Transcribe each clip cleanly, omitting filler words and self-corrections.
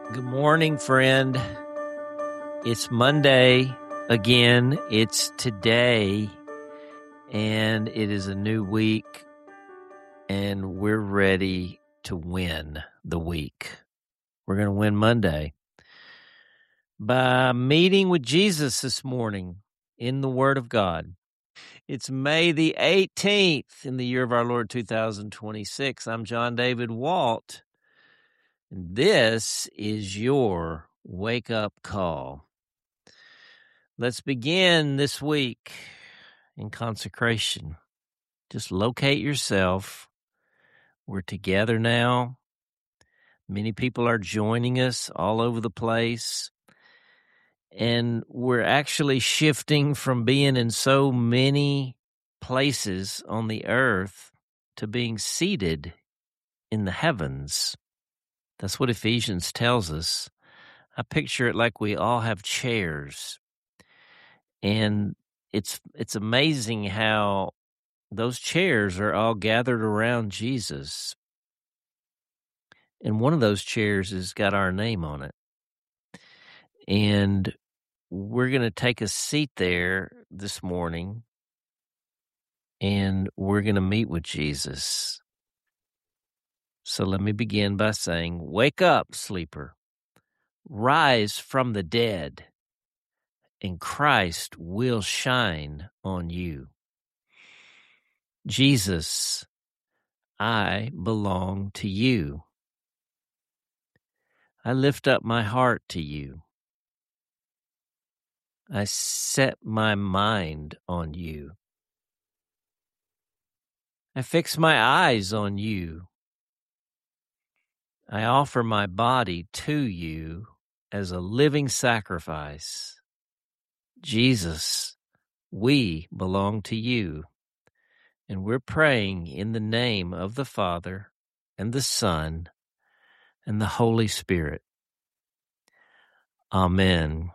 Good morning, friend. It's Monday again. It's today, and it is a new week, and we're ready to win the week. We're going to win Monday by meeting with Jesus this morning in the Word of God. It's May the 18th in the year of our Lord 2026. I'm John David Walt, and this is your wake-up call. Let's begin this week in consecration. Just locate yourself. We're together now. Many people are joining us all over the place. And we're actually shifting from being in so many places on the earth to being seated in the heavens. That's what Ephesians tells us. I picture it like we all have chairs. And it's amazing how those chairs are all gathered around Jesus. And one of those chairs has got our name on it. And we're going to take a seat there this morning, and we're going to meet with Jesus. So let me begin by saying, wake up, sleeper. Rise from the dead, and Christ will shine on you. Jesus, I belong to you. I lift up my heart to you. I set my mind on you. I fix my eyes on you. I offer my body to you as a living sacrifice. Jesus, we belong to you, and we're praying in the name of the Father and the Son and the Holy Spirit. Amen.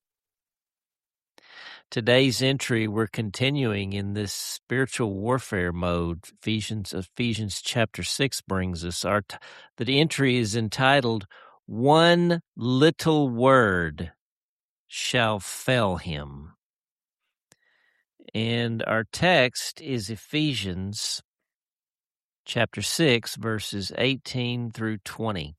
Today's entry, we're continuing in this spiritual warfare mode. Ephesians chapter 6 brings us. The entry is entitled, "One Little Word Shall Fell Him." And our text is Ephesians chapter 6, verses 18 through 20.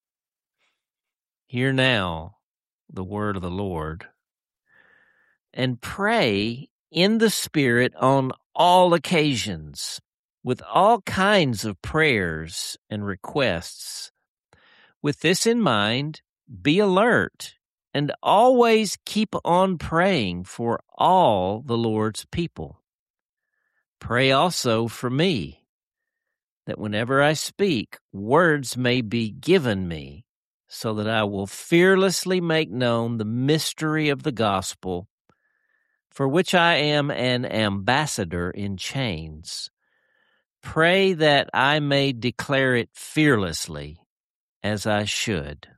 Hear now the word of the Lord. And pray in the Spirit on all occasions, with all kinds of prayers and requests. With this in mind, be alert and always keep on praying for all the Lord's people. Pray also for me, that whenever I speak, words may be given me, so that I will fearlessly make known the mystery of the gospel, for which I am an ambassador in chains. Pray that I may declare it fearlessly, as I should.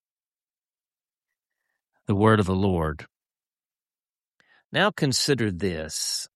The word of the Lord. Now consider this.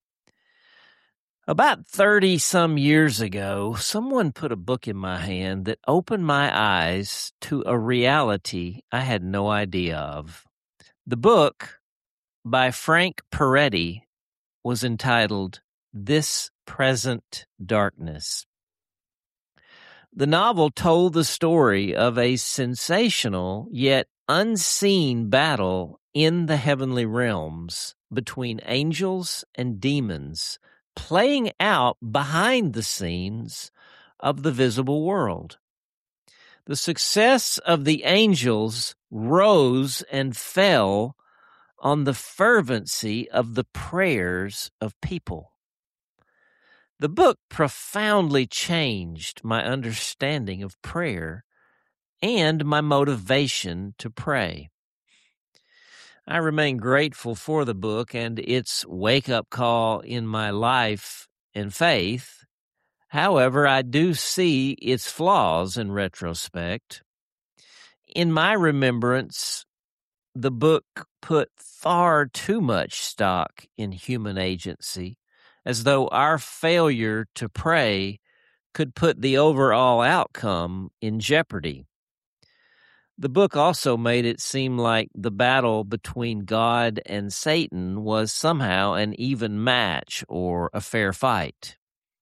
About 30-some years ago, someone put a book in my hand that opened my eyes to a reality I had no idea of. The book, by Frank Peretti, was entitled This Present Darkness. The novel told the story of a sensational yet unseen battle in the heavenly realms between angels and demons, playing out behind the scenes of the visible world. The success of the angels rose and fell on the fervency of the prayers of people. The book profoundly changed my understanding of prayer and my motivation to pray. I remain grateful for the book and its wake-up call in my life and faith. However, I do see its flaws in retrospect. In my remembrance, the book put far too much stock in human agency, as though our failure to pray could put the overall outcome in jeopardy. The book also made it seem like the battle between God and Satan was somehow an even match or a fair fight.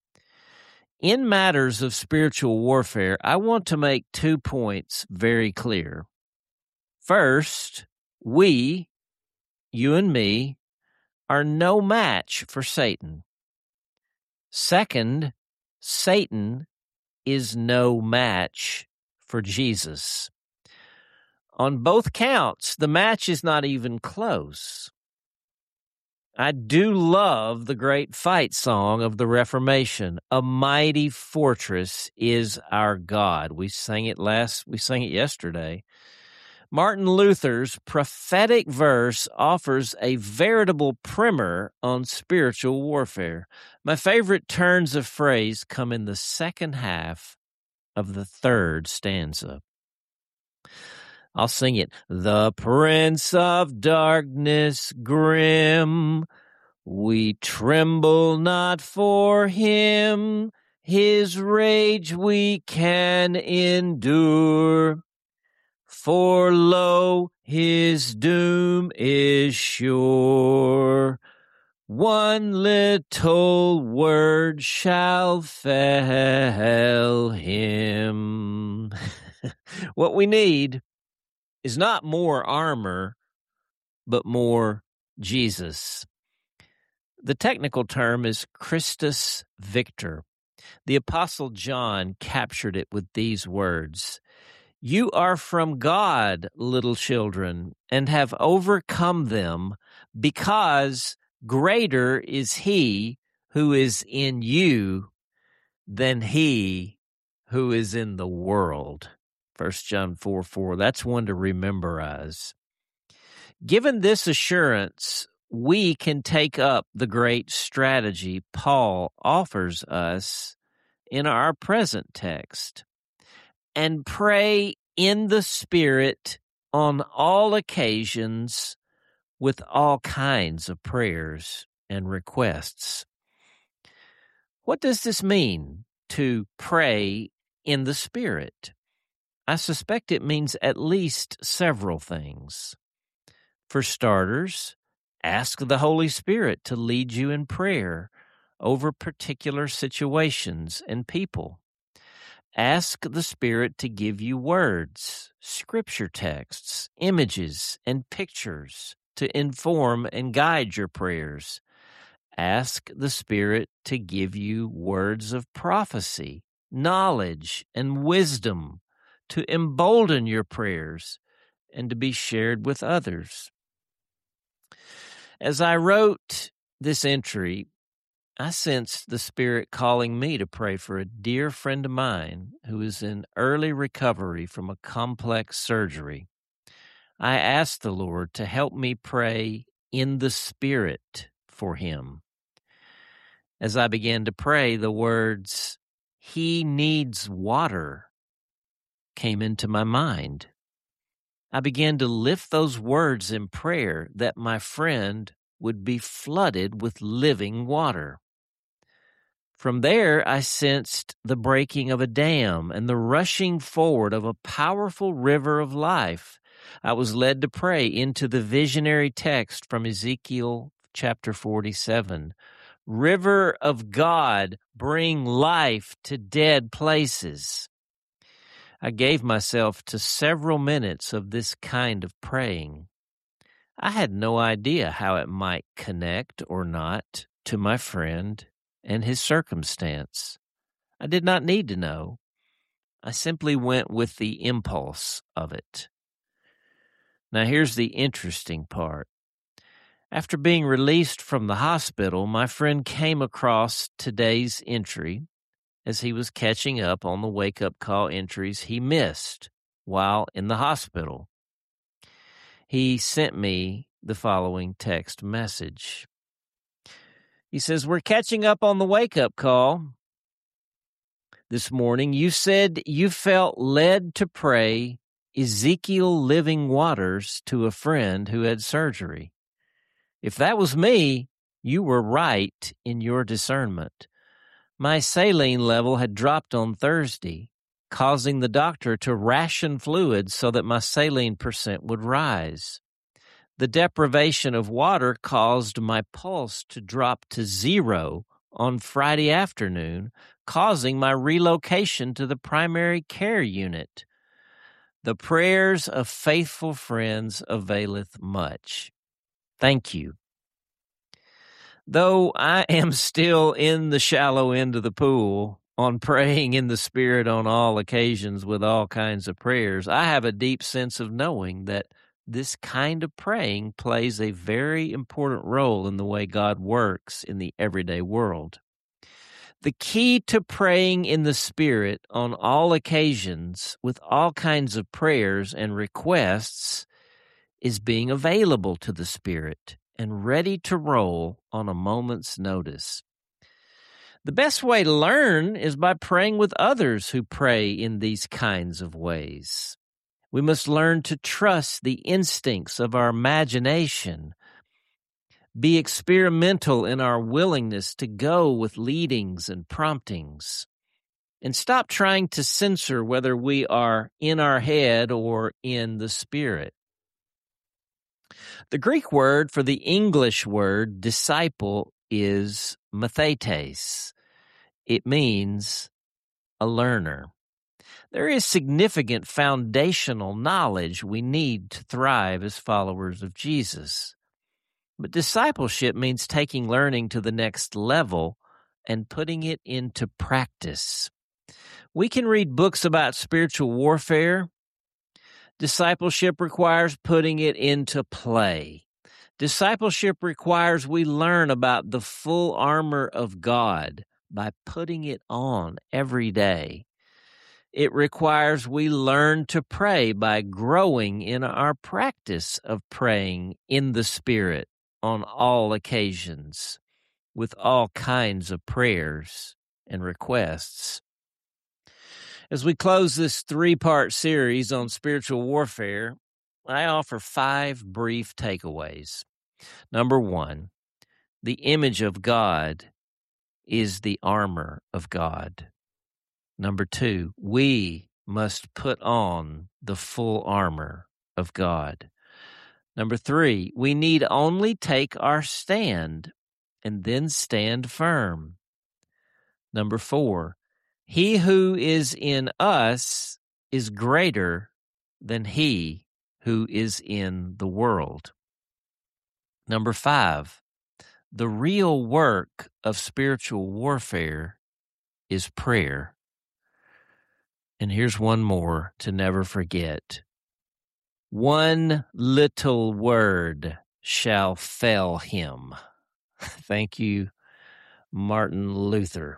In matters of spiritual warfare, I want to make 2 points very clear. First, we, you and me, are no match for Satan. Second, Satan is no match for Jesus. On both counts, the match is not even close. I do love the great fight song of the Reformation, "A Mighty Fortress is Our God." We sang it yesterday. Martin Luther's prophetic verse offers a veritable primer on spiritual warfare. My favorite turns of phrase come in the second half of the third stanza. I'll sing it. The Prince of Darkness grim, we tremble not for him. His rage we can endure. For lo, his doom is sure. One little word shall fell him. What we need is not more armor, but more Jesus. The technical term is Christus Victor. The Apostle John captured it with these words: "You are from God, little children, and have overcome them, because greater is he who is in you than he who is in the world." 1 John 4:4. That's one to rememberize. Given this assurance, we can take up the great strategy Paul offers us in our present text and pray in the Spirit on all occasions with all kinds of prayers and requests. What does this mean, to pray in the Spirit? I suspect it means at least several things. For starters, ask the Holy Spirit to lead you in prayer over particular situations and people. Ask the Spirit to give you words, scripture texts, images, and pictures to inform and guide your prayers. Ask the Spirit to give you words of prophecy, knowledge, and wisdom to embolden your prayers and to be shared with others. As I wrote this entry, I sensed the Spirit calling me to pray for a dear friend of mine who is in early recovery from a complex surgery. I asked the Lord to help me pray in the Spirit for him. As I began to pray, the words, "He needs water," came into my mind. I began to lift those words in prayer that my friend would be flooded with living water. From there, I sensed the breaking of a dam and the rushing forward of a powerful river of life. I was led to pray into the visionary text from Ezekiel chapter 47. "River of God, bring life to dead places." I gave myself to several minutes of this kind of praying. I had no idea how it might connect or not to my friend and his circumstance. I did not need to know. I simply went with the impulse of it. Now here's the interesting part. After being released from the hospital, my friend came across today's entry as he was catching up on the wake-up call entries he missed while in the hospital. He sent me the following text message. He says, "We're catching up on the wake-up call. This morning, you said you felt led to pray Ezekiel living waters to a friend who had surgery. If that was me, you were right in your discernment. My saline level had dropped on Thursday, causing the doctor to ration fluids so that my saline percent would rise. The deprivation of water caused my pulse to drop to 0 on Friday afternoon, causing my relocation to the primary care unit. The prayers of faithful friends availeth much. Thank you. Though I am still in the shallow end of the pool on praying in the Spirit on all occasions with all kinds of prayers, I have a deep sense of knowing that this kind of praying plays a very important role in the way God works in the everyday world. The key to praying in the Spirit on all occasions with all kinds of prayers and requests is being available to the Spirit and ready to roll on a moment's notice. The best way to learn is by praying with others who pray in these kinds of ways. We must learn to trust the instincts of our imagination, be experimental in our willingness to go with leadings and promptings, and stop trying to censor whether we are in our head or in the Spirit. The Greek word for the English word disciple is mathetes. It means a learner. There is significant foundational knowledge we need to thrive as followers of Jesus. But discipleship means taking learning to the next level and putting it into practice. We can read books about spiritual warfare. Discipleship requires putting it into play. Discipleship requires we learn about the full armor of God by putting it on every day. It requires we learn to pray by growing in our practice of praying in the Spirit on all occasions with all kinds of prayers and requests. As we close this 3-part series on spiritual warfare, I offer 5 brief takeaways. Number 1, the image of God is the armor of God. Number 2, we must put on the full armor of God. Number 3, we need only take our stand and then stand firm. Number 4, he who is in us is greater than he who is in the world. Number 5, the real work of spiritual warfare is prayer. And here's one more to never forget. One little word shall fell him. Thank you, Martin Luther.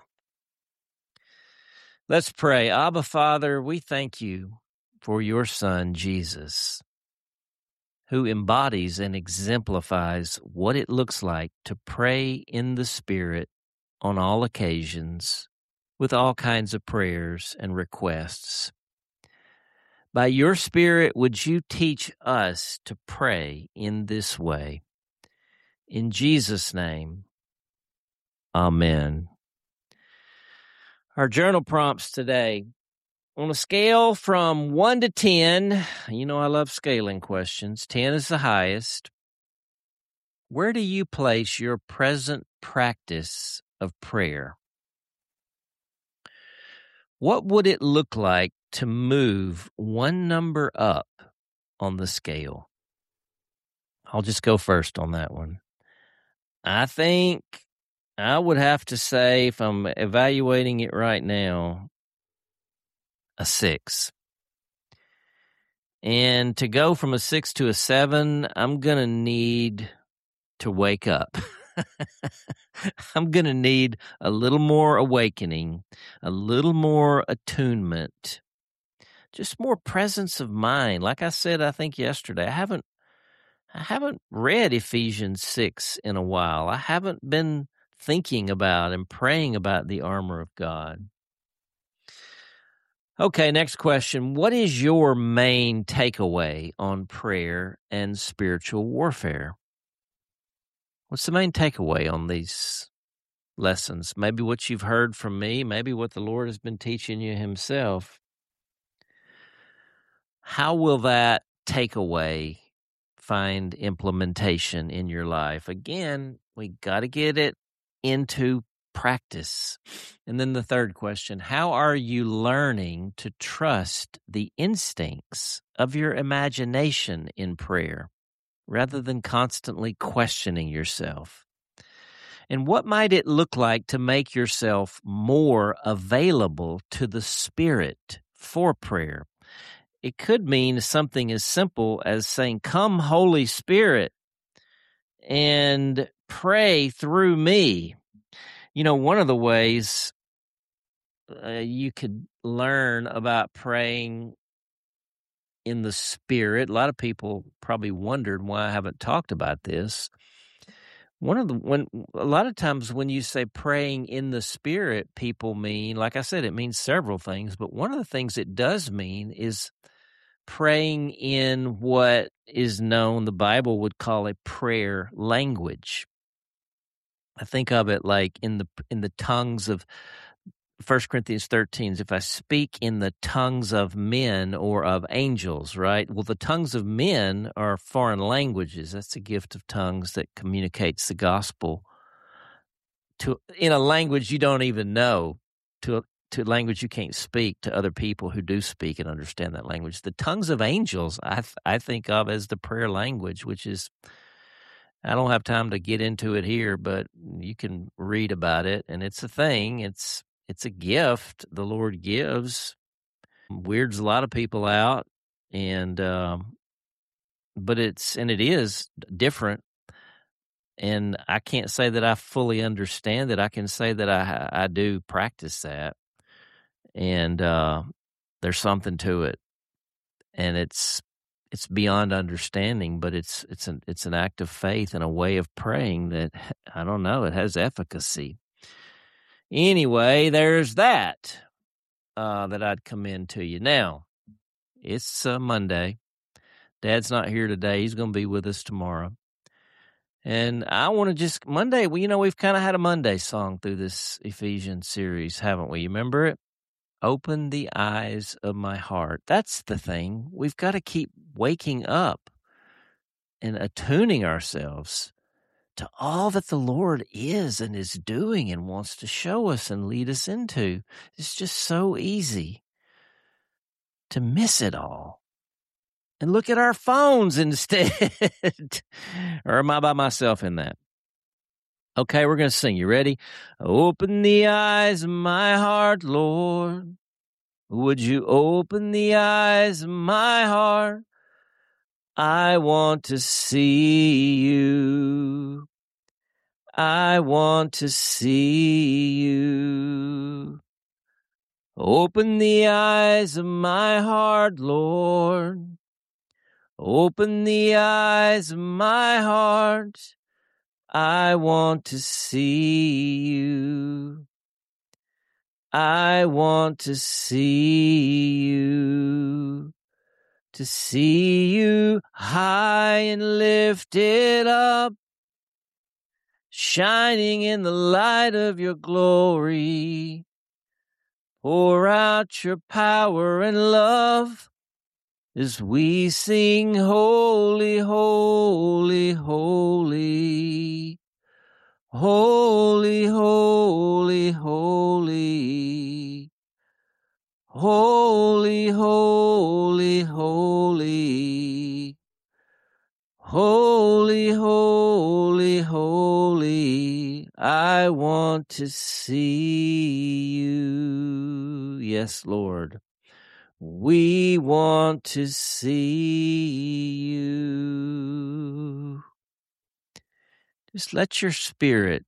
Let's pray. Abba, Father, we thank you for your Son, Jesus, who embodies and exemplifies what it looks like to pray in the Spirit on all occasions with all kinds of prayers and requests. By your Spirit, would you teach us to pray in this way? In Jesus' name, amen. Our journal prompts today. On a scale from 1 to 10, you know I love scaling questions. 10 is the highest. Where do you place your present practice of prayer? What would it look like to move one number up on the scale? I'll just go first on that one. I think I would have to say, if I'm evaluating it right now, a 6. And to go from a 6 to a 7, I'm going to need to wake up. I'm going to need a little more awakening, a little more attunement, just more presence of mind. Like I said, I think yesterday, I haven't read Ephesians 6 in a while. I haven't been thinking about and praying about the armor of God. Okay, next question. What is your main takeaway on prayer and spiritual warfare? What's the main takeaway on these lessons? Maybe what you've heard from me, maybe what the Lord has been teaching you himself. How will that takeaway find implementation in your life? Again, we got to get it into practice. And then the third question, how are you learning to trust the instincts of your imagination in prayer rather than constantly questioning yourself? And what might it look like to make yourself more available to the Spirit for prayer? It could mean something as simple as saying, "Come, Holy Spirit, and pray through me." You know, one of the ways you could learn about praying in the Spirit, a lot of people probably wondered why I haven't talked about this. A lot of times when you say praying in the Spirit, people mean, like I said, it means several things, but one of the things it does mean is praying in what is known, the Bible would call a prayer language. I think of it like in the tongues of 1 Corinthians 13, if I speak in the tongues of men or of angels, right? Well, the tongues of men are foreign languages. That's a gift of tongues that communicates the gospel in a language you don't even know, to a language you can't speak, to other people who do speak and understand that language. The tongues of angels I think of as the prayer language, which is, I don't have time to get into it here, but you can read about it, and it's a thing. It's a gift the Lord gives. Weirds a lot of people out, and but it is different. And I can't say that I fully understand it. I can say that I do practice that, and there's something to it, and it's beyond understanding. But it's an act of faith and a way of praying that, I don't know, it has efficacy. Anyway, there's that that I'd commend to you. Now, it's Monday. Dad's not here today. He's going to be with us tomorrow. And I want to just, Monday, we've kind of had a Monday song through this Ephesians series, haven't we? You remember it? Open the eyes of my heart. That's the thing. We've got to keep waking up and attuning ourselves to all that the Lord is and is doing and wants to show us and lead us into. It's just so easy to miss it all and look at our phones instead. Or am I by myself in that? Okay, we're going to sing. You ready? Open the eyes of my heart, Lord. Would you open the eyes of my heart? I want to see you. I want to see you. Open the eyes of my heart, Lord. Open the eyes of my heart. I want to see you. I want to see you. To see you high and lifted up, shining in the light of your glory. Pour out your power and love as we sing, holy, holy, holy. Holy, holy, holy. Holy, holy, holy. Holy, holy, holy. I want to see you. Yes, Lord. We want to see you. Just let your spirit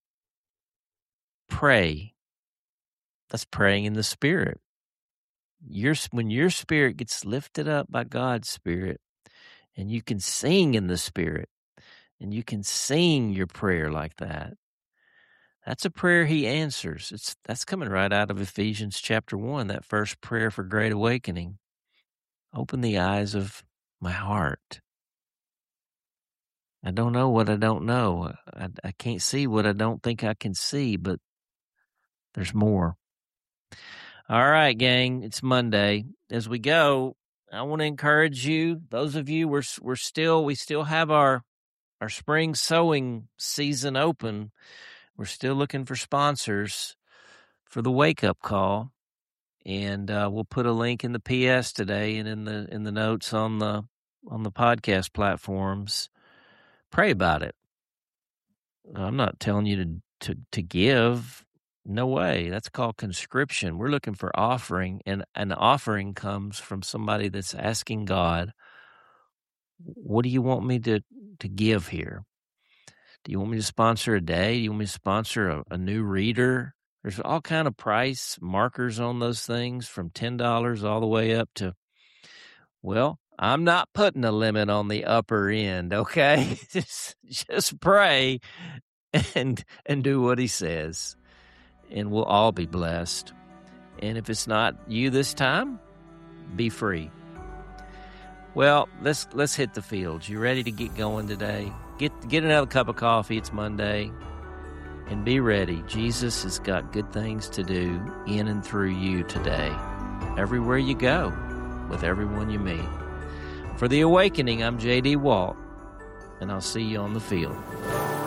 pray. That's praying in the Spirit. When your spirit gets lifted up by God's Spirit, and you can sing in the Spirit, and you can sing your prayer like that, that's a prayer He answers. That's coming right out of Ephesians chapter 1, that first prayer for great awakening. Open the eyes of my heart. I don't know what I don't know. I can't see what I don't think I can see, but there's more. All right, gang, it's Monday. As we go, I want to encourage you. Those of you, we still have our spring sowing season open. We're still looking for sponsors for the wake up call, and we'll put a link in the PS today and in the notes on the podcast platforms. Pray about it. I'm not telling you to give. No way. That's called conscription. We're looking for offering, and an offering comes from somebody that's asking God, what do you want me to give here? Do you want me to sponsor a day? Do you want me to sponsor a new reader? There's all kind of price markers on those things, from $10 all the way up to, well, I'm not putting a limit on the upper end, okay? Just pray and do what he says, and we'll all be blessed. And if it's not you this time, be free. Well, let's hit the fields. You ready to get going today? Get another cup of coffee. It's Monday. And be ready. Jesus has got good things to do in and through you today. Everywhere you go, with everyone you meet. For The Awakening, I'm J.D. Walt, and I'll see you on the field.